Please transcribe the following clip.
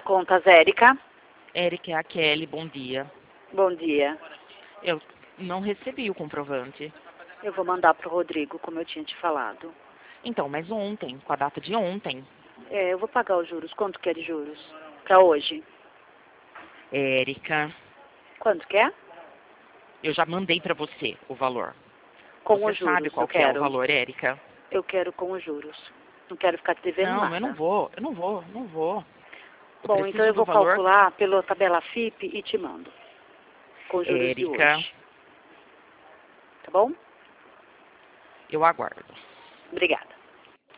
Contas, Érica. Érica, é a Kelly, bom dia. Bom dia. Eu não recebi o comprovante. Eu vou mandar pro Rodrigo, como eu tinha te falado. Então, mas ontem, com a data de ontem. Eu vou pagar os juros. Quanto que é de juros? Pra hoje? Érica, Quanto que é? eu já mandei pra você o valor. Com Você os juros, sabe qual eu que é o quero. valor, Érica? Eu quero com os juros. Não quero ficar te devendo Não, nada. eu não vou. Eu Bom, então preciso eu do vou valor. calcular pela tabela FIP e te mando. Com os juros de Érica, hoje. Tá bom? eu aguardo. Obrigada.